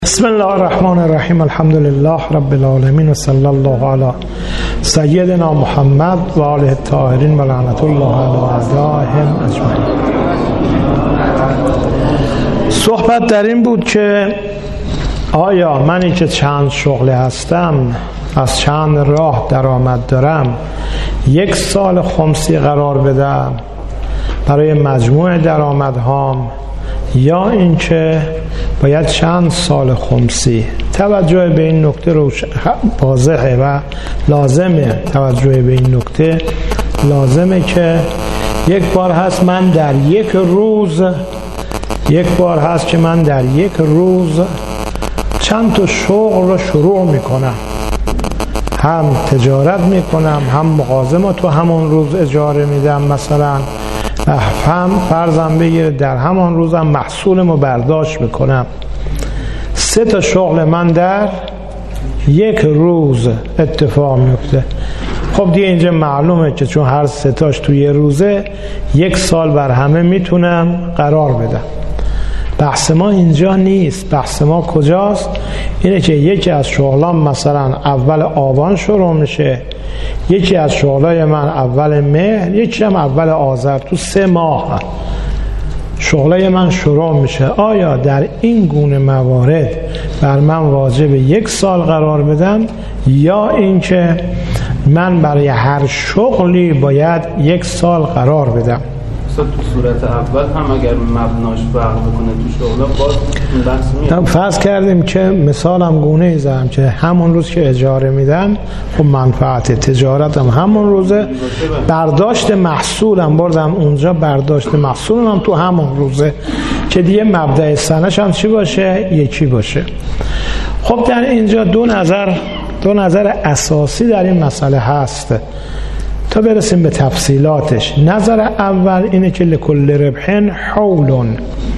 بسم الله الرحمن الرحیم. الحمد لله رب العالمین و صلی الله علی سیدنا محمد و آله الطاهرین و لعنت الله علی اعدائهم اجمعین. صحبت در این بود که آیا منی که چند شغل هستم، از چند راه درآمد دارم، 1 سال خمسی قرار بدم برای مجموع درآمدهام، یا اینکه باید چند سال خمسی؟ توجه به این نکته واضحه و لازمه. توجه به این نکته لازمه که یک بار هست من در یک روز چند تا شغل رو شروع میکنم، هم تجارت میکنم، هم مغازه تو همون روز اجاره میدم، مثلا هم فرضم بگیر در همان روزم محصولمو برداشت میکنم. 3 تا شغل من در یک روز اتفاق میفته. خب دیگه اینجا معلومه که چون هر 3 تاش توی یه روزه، 1 سال بر همه میتونم قرار بدم. بحث ما اینجا نیست. بحث ما کجاست؟ اینه که یکی از شغلام مثلا اول آبان شروع میشه، یکی از شغلای من اول مهر، یکی هم اول آذر. تو 3 ماه شغلای من شروع میشه. آیا در این گونه موارد بر من واجب 1 سال قرار بدم، یا اینکه من برای هر شغلی باید 1 سال قرار بدم؟ تو صورت اول هم اگر مبناش فرق بکنه تو شغلا، باز این بحث میاد. فرض کردیم که مثالم گونه ای زدم که همون روز که اجاره میدم، خب منفعت تجارتم همون روزه، برداشت محصولم بردم اونجا، برداشت محصولم هم تو همون روزه، که دیگه مبدأ سنش هم چی باشه؟ یکی باشه. خب در اینجا دو نظر اساسی در این مسئله هست تا برسیم به تفصیلاتش. نظر اول اینه که لکل ربحن حولون،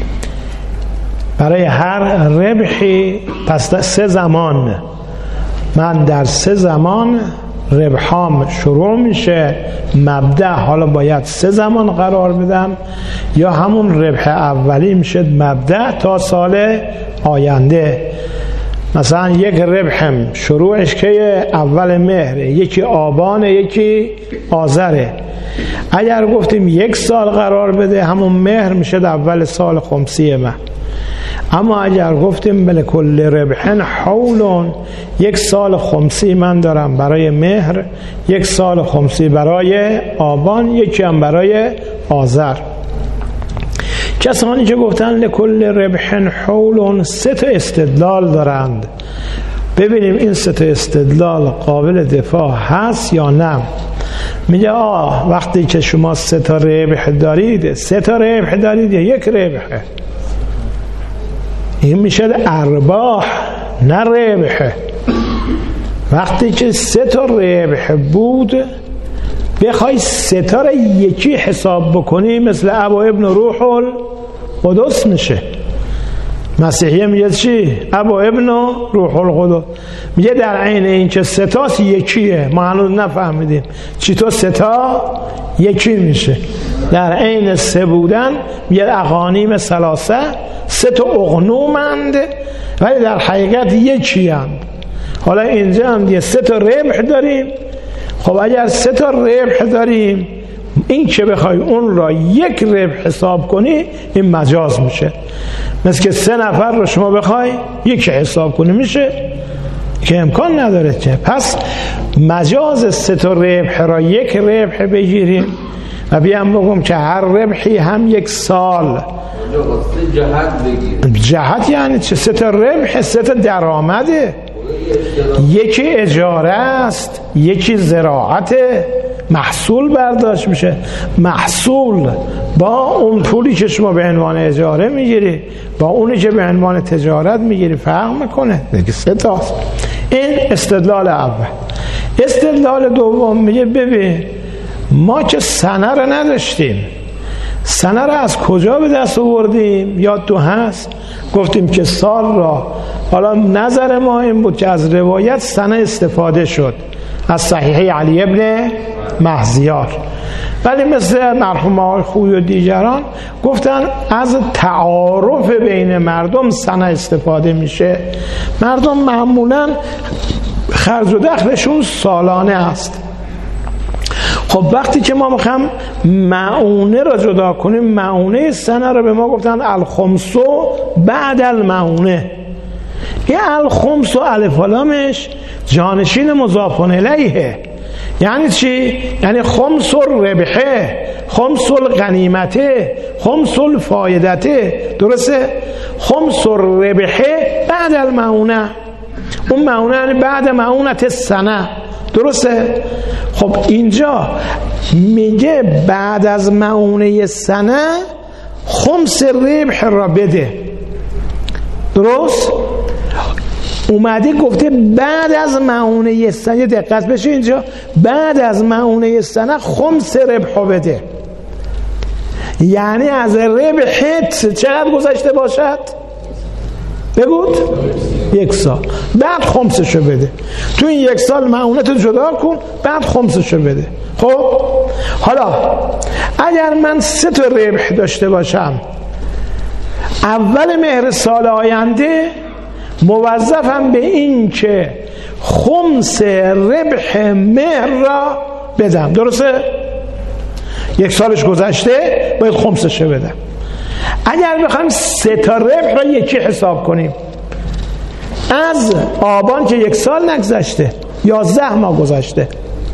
برای هر ربحی پس 3 زمان، من در 3 زمان ربحام شروع میشه. مبدأ حالا باید 3 زمان قرار بدم، یا همون ربح اولی میشه مبدأ تا سال آینده. مثلا یک ربحم شروعش که اول مهر، یکی آبان، یکی آذره. اگر گفتیم 1 سال قرار بده، همون مهر میشه اول سال خمسی من. اما اگر گفتیم بله کل ربحن حولون، 1 سال خمسی من دارم برای مهر، 1 سال خمسی برای آبان، یکی هم برای آذر. کسانی که گفتن لکل ربحن حولون 3 تا استدلال دارند. ببینیم این 3 تا استدلال قابل دفاع هست یا نه. میگه وقتی که شما 3 تا ربح دارید، 3 تا ربح دارید یا 1 ربحه، این میشه ارباح نه ربحه. وقتی که 3 تا ربح بود، بخوای 3 تا رو یکی حساب بکنی، مثل ابا ابن روح القدس میشه. مسیحیه میگه چی؟ ابا ابن روح القدس. میگه در عین این که 3 تاست یکیه. ما هنوز نفهمیدیم چطور 3 تا یکی میشه. در عین 3 بودن میگه اقانیم ثلاثه، 3 تا اقنومند، ولی در حقیقت یکی هست. حالا اینجا هم دیگه 3 تا ربح داریم. خب اگر 3 تا ربح داریم، این که بخوای اون را 1 ربح حساب کنی، این مجاز میشه. مثل که 3 نفر رو شما بخوای 1 حساب کنی، میشه که امکان نداره که. پس مجاز 3 تا ربح را 1 ربح بگیریم و بیام بگم که هر ربحی هم 1 سال. جهت یعنی چه؟ 3 تا ربح، 3 تا درآمده. یکی اجاره است، یکی زراعته، محصول برداشت میشه. محصول با اون پولی که شما به عنوان اجاره میگیری با اونی که به عنوان تجارت میگیری فرق میکنه. دیگه 3 تاست. این استدلال اول. استدلال دوم میگه ببین، ما که سنه رو نداشتیم، سنه رو از کجا به دست آوردیم؟ یاد تو هست گفتیم که سال را، حالا نظر ما این بود که از روایت سنه استفاده شد. از صحیحه علی ابن مهزیار. ولی مثل مرحوم آقای خویی و دیگران گفتن از تعارف بین مردم سنه استفاده میشه. مردم معمولا خرج و دخلشون سالانه است. خب وقتی که ما میخوام معونه را جدا کنیم، معونه سنه را به ما گفتن الخمس بعد المعونه. این الخمس و الف و لامش جانشین مضاف الیه. یعنی چی؟ یعنی خمس الربحه، خمس الغنیمته، خمس الفایدته. درسته؟ خمس الربحه بعد المعونه. اون معونه یعنی بعد معونت سنه. درسته؟ خب اینجا میگه بعد از معونه سنه خمس ربح را بده. درست؟ اومده گفته بعد از معونه سنه، دقت بشه اینجا، بعد از معونه سنه خمس ربح بده. یعنی از ربحت چقدر گذشته باشد؟ بگود 1 سال، بعد خمسشو بده. تو این 1 سال معونتو جدا کن، بعد خمسشو بده. خب حالا اگر من 3 تا ربح داشته باشم، اول مهر سال آینده موظفم به این که خمس ربح مهر را بدم. درسته؟ 1 سالش گذشته، باید خمسشو بدم. اگر بخوایم 3 تا ربح را یکی حساب کنیم، از آبان که 1 سال نگذشته، 11 ماه گذشته،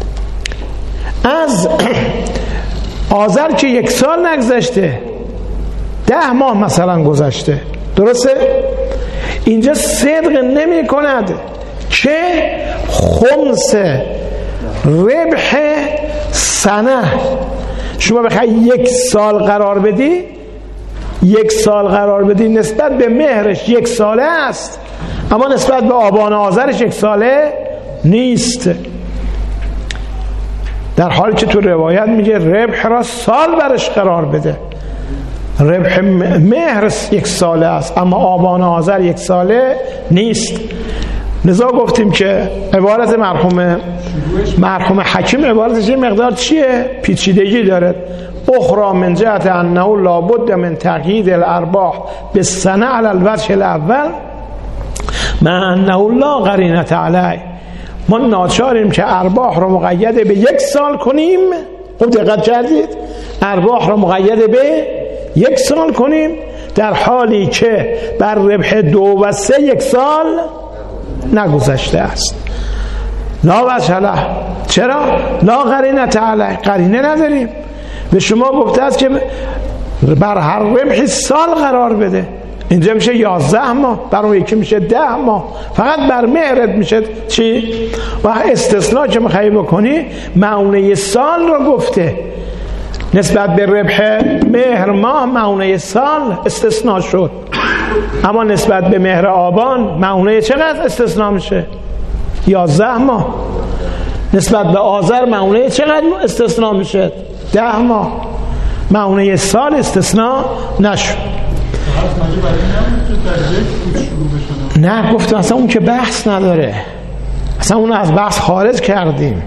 از آذر که 1 سال نگذشته، 10 ماه مثلا گذشته. درسته؟ اینجا صدق نمی کند که خمس ربح سنه شما بخوای 1 سال قرار بدی، 1 سال قرار بدی، نسبت به مهرش 1 ساله است، اما نسبت به آبان آذرش 1 ساله نیست. در حالی که تو روایت میگه ربح را سال برش قرار بده. ربح مهر 1 ساله است، اما آبان آذر 1 ساله نیست. لذا گفتیم که عبارت مرحوم حکیم عبارتش یه مقدار چیه؟ پیچیدگی داره. اخرى من جهت انه لابد من تقیید الارباح بالسنه علی الوجه الاول مع انه لا قرینه علیه. ما ناچاریم که ارباح رو مقید به 1 سال کنیم. خوب دقت کردید؟ ارباح رو مقید به 1 سال کنیم، در حالی که بر ربح 2 و 3 1 سال نگذشته است. لا وجه له. چرا؟ لا قرینه علیه. قرینه نداریم. به شما گفته است که بر هر ربحی سال قرار بده. اینجا میشه 11 ماه، بر اون یکی میشه 10 ماه. فقط بر مهرت میشه چی؟ و استثناء که میخوایی بکنی معونه سال رو گفته. نسبت به ربح مهر ماه معونه سال استثناء شد، اما نسبت به مهر آبان معونه چقدر استثناء میشه؟ 11 ماه. نسبت به آذر معونه چقدر استثناء میشه؟ 10 ماه. معونه سال استثناء نشد. نه گفتم اصلا اون که بحث نداره، اصلا اون از بحث خارج کردیم.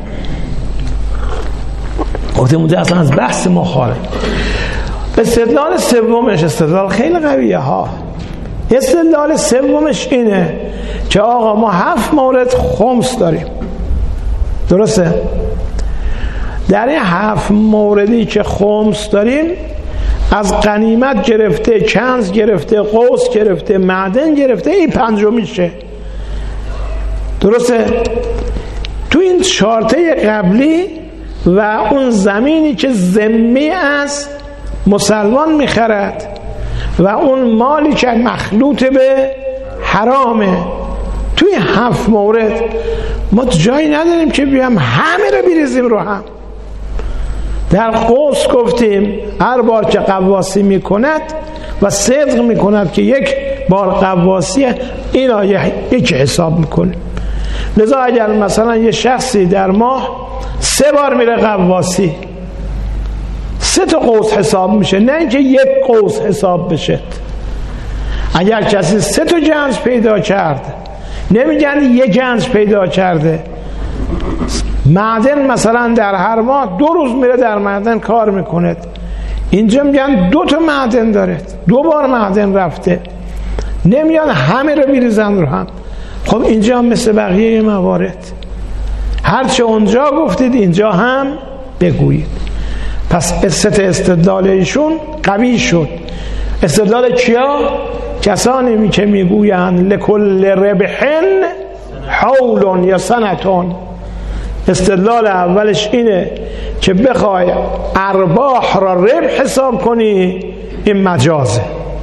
گفتم اصلا از بحث ما خارج. استدلال سومش استدلال خیلی قویه ها. استدلال سومش اینه که آقا ما 7 مورد خمس داریم. درسته؟ در این 7 موردی که خمس داریم، از غنیمت گرفته، کنز گرفته، قوس گرفته، معدن گرفته، این 5میشه. درسته؟ تو این شارطه قبلی و اون زمینی که ذمی از مسلمان میخرد و اون مالی که مخلوط به حرامه، توی 7 مورد ما جایی نداریم که بیام همه رو بریزیم رو هم. در قوس گفتیم هر بار که قواسی میکند و صدق میکند که 1 بار قواسی، اینا یکی حساب میکنه. لذا اگر مثلا یه شخصی در ماه 3 بار میره قواسی، 3 تا قوس حساب میشه، نه اینکه 1 قوس حساب بشه. اگر کسی 3 تا جنس پیدا کرد، نمیگن 1 جنس پیدا کرده، معدن مثلا در هر ماه 2 روز میره در معدن کار میکنه، اینجا میگن 2 تا معدن داره، 2 بار معدن رفته، نمیان همه رو بیریزن رو هم. خب اینجا هم مثل بقیه موارد هرچه اونجا گفتید اینجا هم بگویید. پس استدلال ایشون قوی شد. استدلال کیا؟ کسانی که میگویند لکل ربحن حول یا سنتون. استدلال اولش اینه که بخوای ارباح را ربح حساب کنی، این مجازه.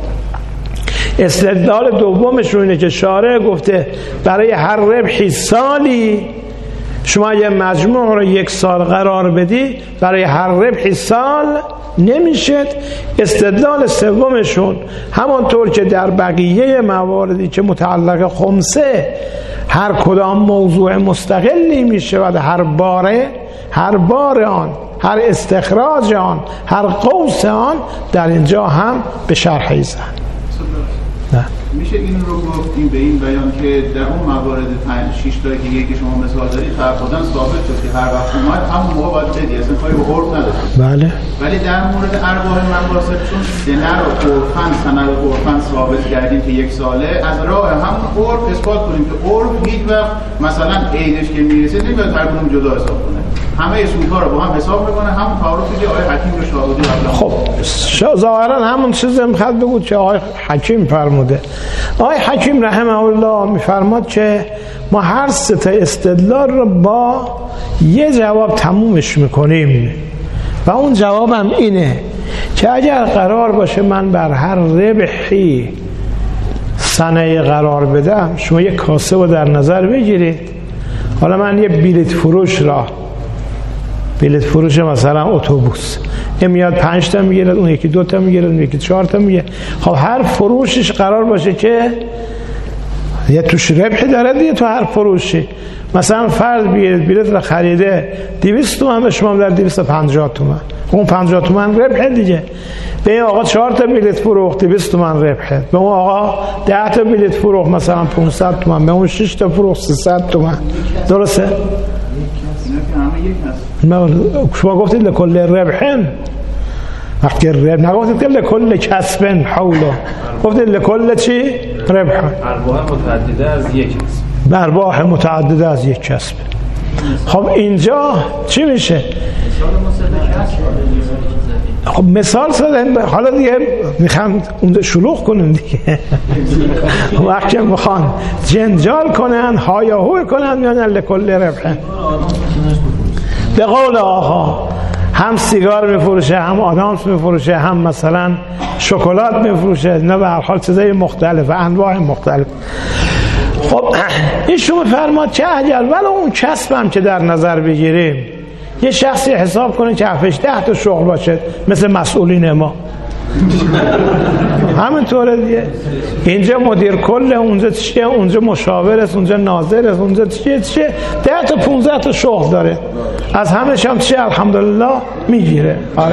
استدلال دومش اینه که شارع گفته برای هر ربحی سالی، شما یه مجموع رو 1 سال قرار بدی، برای هر ربحی سال نمیشه. استدلال سومشون همانطور که در بقیه مواردی که متعلق خمسه هر کدام موضوع مستقلی میشه و هر بار آن، هر استخراج آن، هر قوس آن در اینجا هم به شرح ایزن. نه میشه این رو گفتیم به این بیان که در اون موارد 5-6 تا که یکی شما مثال دارید فرقاً ثابت شد که هر وقت اومد همون موقع باید بدی، اصلا کاری به عرف نداره. بله. ولی در مورد ارباح مقاصد چون دینار و عرفاً سند عرفاً ثابت کردیم که 1 ساله، از راه همون عرف اثبات کنیم که عرف هیچ وقت مثلا عیدش که میرسه نمیاد هر کدوم جدا حساب کنه، همه سودها رو با هم حساب میکنه. همون تعارفی که آقای حکیم رو شاهدی قبلا. خب ظاهرا همون چیزی میخواد بگه که آقای حکیم فرموده. آقای حکیم رحمه الله میفرماد که ما هر 3 تا استدلال رو با یه جواب تمومش میکنیم و اون جوابم اینه که اگر قرار باشه من بر هر ربحی صنعه قرار بدم، شما یه کاسه رو در نظر بگیرید. حالا من یه بلیط فروش مثلا اتوبوس، این میاد 5 تا میگیره، اون یکی 2 تا میگیره، اون یکی 4 تا میگیره. خب هر فروشش قرار باشه که یه توش ربحی داره دیگه. تو هر فروشی مثلا فرض بلیط رو خریده 200 تومن، به شما در 250 تومن، اون 50 تومن ربحه دیگه. به این آقا 4 تا بلیط فروخت 200 تومن ربحه، به اون آقا 10 تا بلیط فروخت مثلا 500 تومن، به اون 6 تا فروخت 300 تومن. درسته؟ شما گفتید لکل ربحن، وقتی ربح نگفتید که لکل کسبن حوله، گفتید لکل چی؟ ربح. ارباح متعدده از یک کسب. ارباح متعدده از یک کسب. خب اینجا چی میشه؟ خب مثال زدن. حالا دیگه میخوام اونجا شلوغ کنیم دیگه. وقتی میخوان جنجال کنن، هایاهوی کنن، میانن لکل ربحن. به قول آقا هم سیگار میفروشه، هم آدامس میفروشه، هم مثلا شکلات میفروشه، نه به هر حال چیزای مختلف، انواع مختلف. خب ایشون فرماد که اگر ولی اون کسب هم که در نظر بگیریم، یه شخصی حساب کنه که 7-10 تا شغل باشه مثل مسئولین ما، همینطوره دیگه. اینجا مدیر کل، اونجا چیه، اونجا مشاور است، اونجا ناظر است، اونجا چیه 10 تا 15 تا شغل داره، از همش هم چیه الحمدلله میگیره.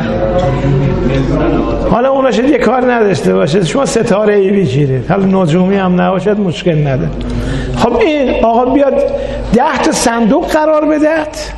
حالا اونها شد یه کار نداشته باشه، شما ستاره ای بگیرید، حالا نجومی هم نباشد مشکل نداره. خب این آقا بیاد 10 تا صندوق قرار بده،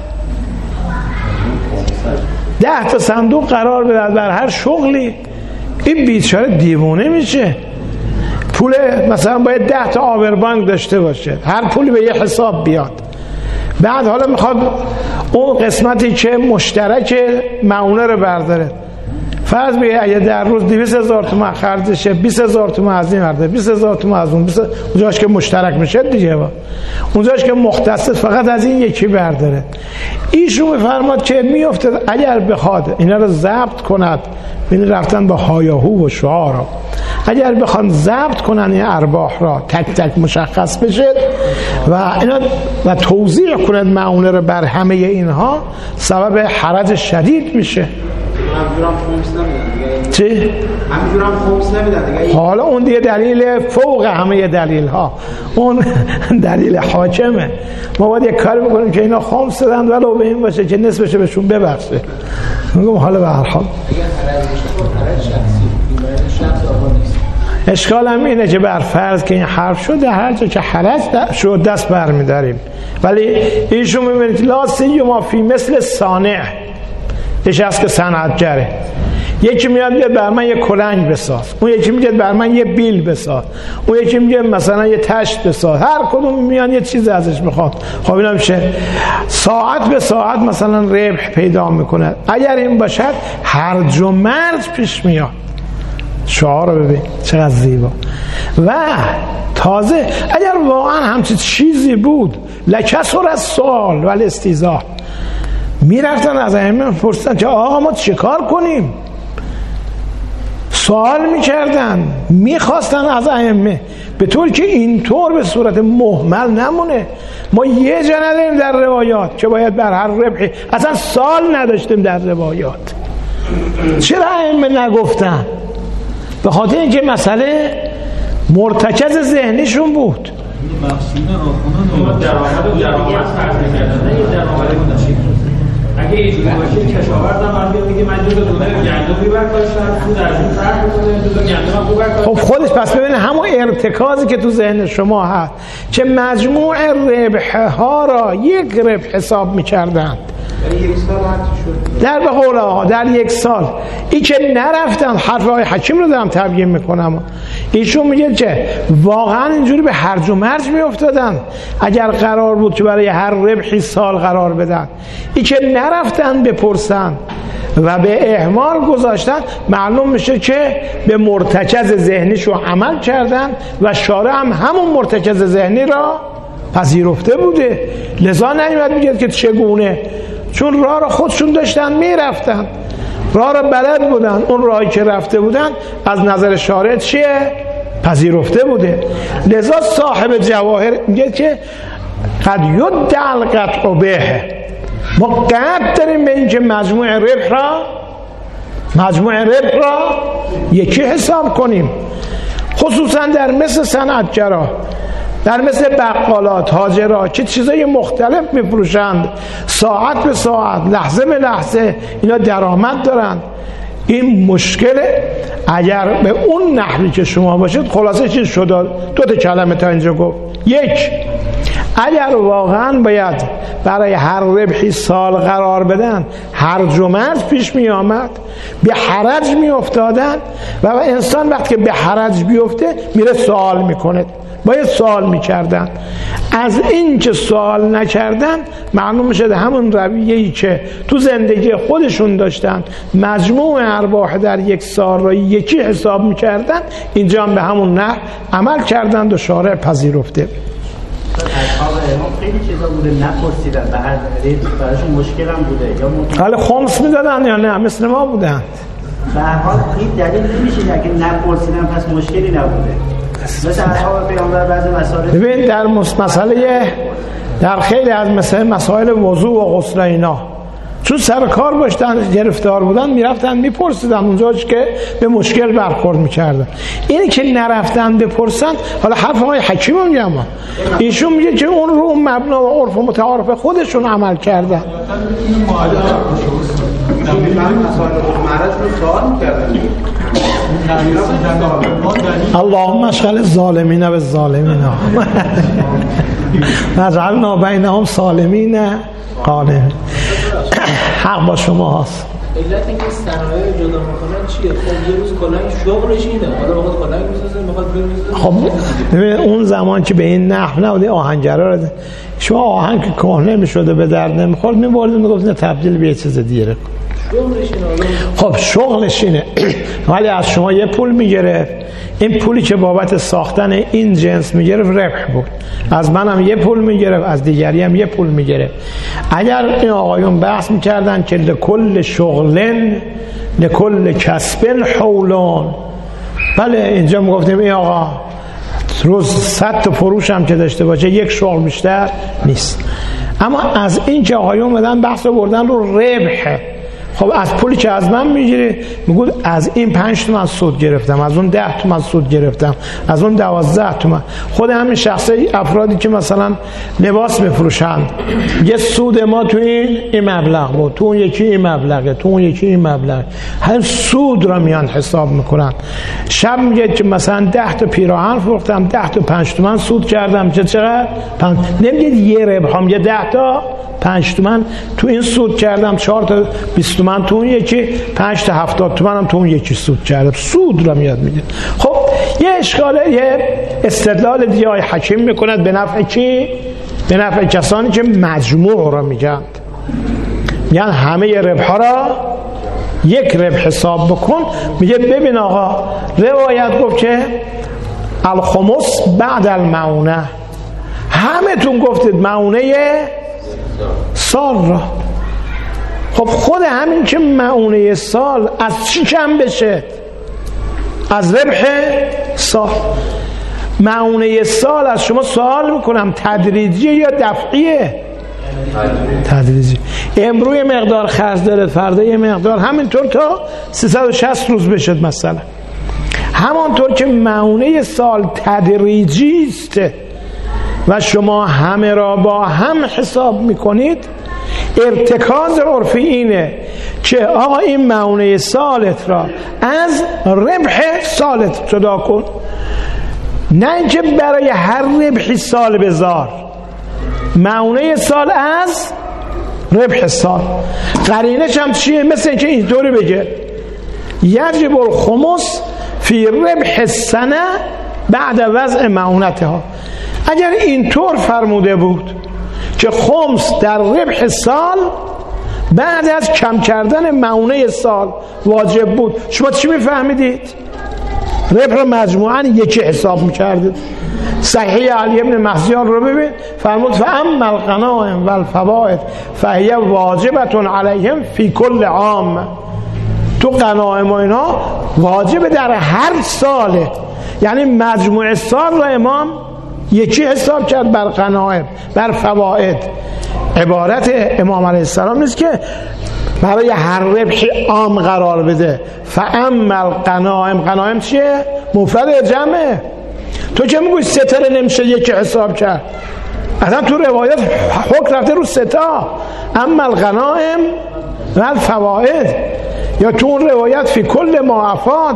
10 تا صندوق قرار بده در هر شغلی، این بیچاره دیوونه میشه. پول مثلا باید 10 تا آوربانک داشته باشه، هر پولی به یه حساب بیاد. بعد حالا میخواد اون قسمتی که مشترک معونه رو برداره، فرض بگه اگه در روز 200,000 تومان خرجشه، 20,000 تومان از این ورده، 20,000 تومان از اون، اونجاش که مشترک میشه دیگه، اونجاش که مختص فقط از این یکی برداره. ایشون میفرماد که میافتد اگر بخواد اینا رو ضبط کند، این رفتن با هایاهو و شعار، اگر بخوان ضبط کنن این ارباح را تک تک مشخص بشه و اینا و توزیع کنند معونه رو بر همه اینها، سبب حرج شدید میشه. چی؟ همینجور هم خمس نمیدن دیگه. حالا اون دیگه دلیل فوق همه دلیل ها، اون دلیل حاکمه. ما باید یک کار بکنیم که اینا خمس دادن ولو به این باشه که نصفش بهشون ببخشه. میگم حالا به هر حال اشکالم اینه که بر فرض که این حرف شده هر جا که حرج شد دست برمیداریم، ولی ایشون میبینید لا سیما فی مثل صانع، یکی هست که صنعتگره، یکی میاد بیاد بر من یه کلنگ بساز، اون یکی میگه بر من یه بیل بساز، اون یکی میگه مثلا یه تشت بساز، هر کدوم میان یه چیز ازش میخواد. خب اینا میشه ساعت به ساعت مثلا ربح پیدا میکنه. اگر این باشد هرج و مرج پیش میاد. شعار رو ببین چقدر زیبا. و تازه اگر واقعا همچین چیزی بود لکسر از سوال و الاستیضاح، میرفتن از ائمه پرسیدن که آقا ما چه کار کنیم، سوال میکردن، میخواستن از ائمه، به طور که اینطور به صورت مهمل نمونه. ما یه جا نداریم در روایات که باید بر هر ربحی، اصلا سال نداشتیم در روایات. چرا ائمه نگفتن؟ به خاطر اینکه مسئله مرتکز ذهنیشون بود. اگه اینجوری باشه کشاورزم باید میگه من جزء دونه گندمی برداشتم، تو در این فرق میکنه جزء گندم خوب برداشتم. خب خودش پس ببینه همون ارتکازی که تو ذهن شما هست که مجموع ربح ها را یک ربح حساب میکردند در به قول آقا در یک سال. این که نرفتن، حرف آقای حکیم رو دارم تبیین میکنم، ایشون میگه که واقعا اینجوری به هرج و مرج میافتادن اگر قرار بود که برای هر ربحی سال قرار بدن. این که نرفتن بپرسن و به اهمال گذاشتن، معلوم میشه که به مرتکز ذهنیشو عمل کردن و شارع هم همون مرتکز ذهنی را پذیرفته بوده. لذا نمیاد میگه که چگونه، چون راه را خودشون داشتن میرفتن، راه را بلد بودن، اون راهی که رفته بودن از نظر شارع چیه؟ پذیرفته بوده. لذا صاحب جواهر میگه که قد یدعی القطع به، ما قطع داریم به این که مجموع ربح را یکی حساب کنیم، خصوصا در مثل صنعتگرا، در مثل بقالات، تاجرها که چیزای مختلف میفروشند، ساعت به ساعت، لحظه به لحظه اینا درآمد دارند. این مشکله. اگر به اون نحوی که شما باشید، خلاصه چیز شد، دو تا کلمه تا اینجا گفت. یک، اگر واقعا باید برای هر ربحی سال قرار بدن، هرج و مرج پیش می آمد، به حرج می افتادن و انسان وقتی که به حرج بیفته میره سوال میکنه، باید سوال میکردن. از این که سوال نکردن معلوم میشه همون رویه‌ای که تو زندگی خودشون داشتن، مجموع ارباح در یک سال را یکی حساب میکردن، اینجا هم به همون نحو عمل کردند و شارع پذیرفته. خیلی چیزا بوده نپرسیدن، به هر دلیل براشون مشکل هم بوده، یا حالا خمس میدادن یا نه مثل ما بودن. به هر حال این دلیل نمیشه اگه نپرسیدن پس مشکلی نبوده. مثل اصحاب پیامبر بعضی مسائل، ببین در مسئله، در خیلی از مسائل وضو و غسل اینا، چون سر کار باشتن گرفتار بودن میرفتن میپرسیدن اونجا که به مشکل برخورد میکردن. اینی که نرفتن بپرسن، حالا حرف آقای حکیم هم میگم، ایشون میگه که اون رو اون مبنا و عرف و متعارف خودشون عمل کردن. اللهم اشغل الظالمین بالظالمین واجعلنا بینهم سالمین قانمین. حق با شما هست. علت اینکه صنایع جدا میکنن چیه؟ خب یه روز کلنگ شغلش اینه، حالا بخواد کلنگ میسازه، میخواد بمیزه. خب ببین اون زمان که به این نحو نبوده، آهنگرا رو شما آهنگ که کهنه میشده به درد نمیخورد، میبردید میگفتید تبدیل به یه چیز دیگه کن. خب شغلش اینه. ولی از شما یه پول میگرفت، این پولی که بابت ساختن این جنس میگرفت ربح بود، از منم یه پول میگرفت، از دیگری هم یه پول میگرفت. اگر این آقایون بحث میکردن که لکل شغلن لکل کسبن حولان، بله اینجا میگفتیم این آقا روز 100 تا فروش هم که داشته باشه یک شغل بیشتر نیست. اما از این که آقایون بدن بحث رو بردن رو ربح، خب از پولی که از من میگیری میگو از این 5 تومن سود گرفتم، از اون 10 تومن سود گرفتم، از اون 12 تومن. خود همین شخصی افرادی که مثلا لباس میفروشن یه سود ما تو این مبلغ بود، تو اون یکی این مبلغه، تو اون یکی این مبلغ، هر سود را میان حساب میکنن. شب میگه که مثلا 10 تا پیراهن فروختم 10 تا 5 تومن سود کردم، چقدر؟ نمیگه یه ربح هم، یه 10 تا 5 تومن تو این سود کردم، 4 تا 20 تومن تو اون یکی، 5 تا 70 تومن هم تو اون یکی سود کردم. سود را میاد میگه. خب یه اشکاله، یه استدلال دیگه های حکیم میکند به نفع کی؟ به نفع کسانی که مجموع را میگن، یعنی همه ربح را یک ربح حساب بکن. میگه ببین آقا روایت گفت که الخمس بعد المعونه، همه تون گفتید معونه سال را. خب خود همین که معونه سال از چی کم بشه؟ از ربح سال. معونه سال از شما سوال میکنم تدریجیه یا دفعیه؟ تدریجی. امروز یه مقدار خرج داره، فردا یه مقدار، همینطور تا 360 روز بشد مثلا. همانطور که معونه سال تدریجی است و شما همه را با هم حساب میکنید، ارتکاز عرفی اینه که آقا این معونه سالت را از ربح سالت جدا کن، نه اینکه برای هر ربحی سال بذار. معونه سال از ربح سال. قرینش هم چیه؟ مثل اینکه اینطوری بگه یجب الخمس فی ربح السنه بعد وضع معونتها. اگر اینطور فرموده بود که خمس در ربح سال بعد از کم کردن معونه سال واجب بود، شما چی میفهمیدید؟ ربح رو مجموعاً یکی حساب میکردید. صحیح علی ابن مهدیان رو ببین، فرمود فاما الغنائم والفوائد فهی واجبة علیهم فی کل عام. تو غنائم و اینا واجب در هر ساله، یعنی مجموع سال رو امام یکی حساب کرد بر غنائم بر فوائد. عبارت امام علیه السلام نیست که برای هر ربحی عام قرار بده. فاما الغنائم، غنائم چیه؟ مفرد جمعه. تو که میگوی سه تا نمیشه یکی حساب کرد، اصلا تو روایت حکم رفته رو سه تا. اما الغنائم و الفوائد، یا تو اون روایت فی کل ما افاد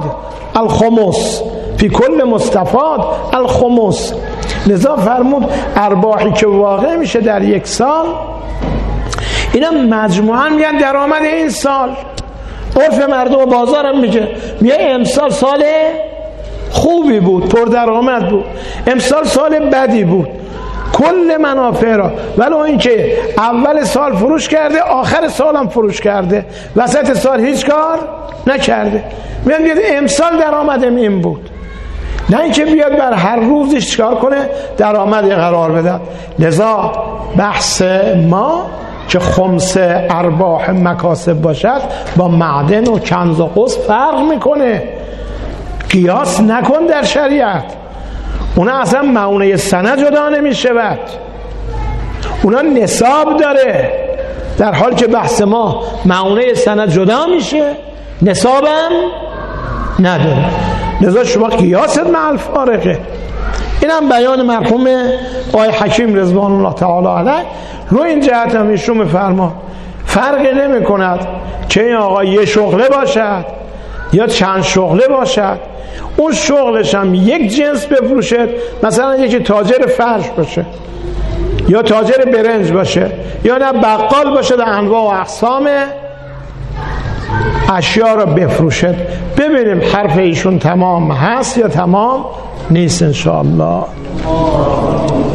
الخمس، فی کل مستفاد الخمس. لذا فرمود ارباحی که واقع میشه در یک سال، اینا مجموعاً میگن درآمد این سال. عرف مردم بازار هم میگه امسال سال خوبی بود، پر درآمد بود، امسال سال بدی بود، کل منافع را، ولو اینکه اول سال فروش کرده آخر سال هم فروش کرده، وسط سال هیچ کار نکرده، میگن امسال درآمدم این بود. نه اینکه بیاد بر هر روزش کار کنه درآمدی قرار بده. لذا بحث ما که خمس ارباح مکاسب باشد با معدن و کنز و قوس فرق میکنه. قیاس نکن در شریعت. اونا اصلا معونه سنه جدا نمیشود، اونا نصاب داره، در حال که بحث ما معونه سنه جدا میشه، نصابم نداره. لذا شما قیاست مع الفارقه. اینم بیان مرحوم آقای حکیم رضوان الله تعالی علیه. رو این جهت هم ایشون میفرما فرقی نمی کند که این آقا یه شغله باشد یا چند شغله باشد، اون شغلش هم یک جنس بفروشه، مثلا یکی تاجر فرش باشه یا تاجر برنج باشه یا نه بقال باشه، در انواع و اقسام اشیا را بفروشد. ببینیم حرف ایشون تمام هست یا تمام نیست انشاءالله.